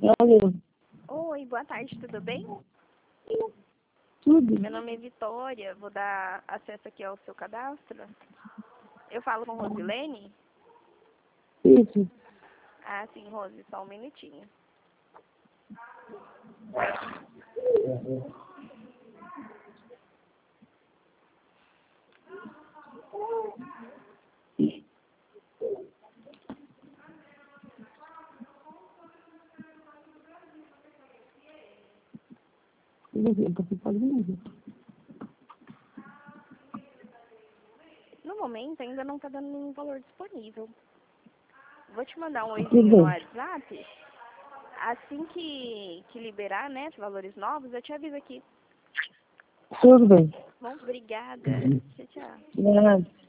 Alô. Oi, boa tarde, tudo bem? Tudo? Meu nome é Vitória, vou dar acesso aqui ao seu cadastro. Eu falo com Rosilene? Isso. Ah, sim, Rose, só um minutinho. Você pode me dizer. No momento ainda não está dando nenhum valor disponível. Vou te mandar um Tudo oizinho no bem. WhatsApp. Assim que liberar, né, os valores novos, eu te aviso aqui. Tudo bem. Bom, obrigada. Tchau, tchau. De nada.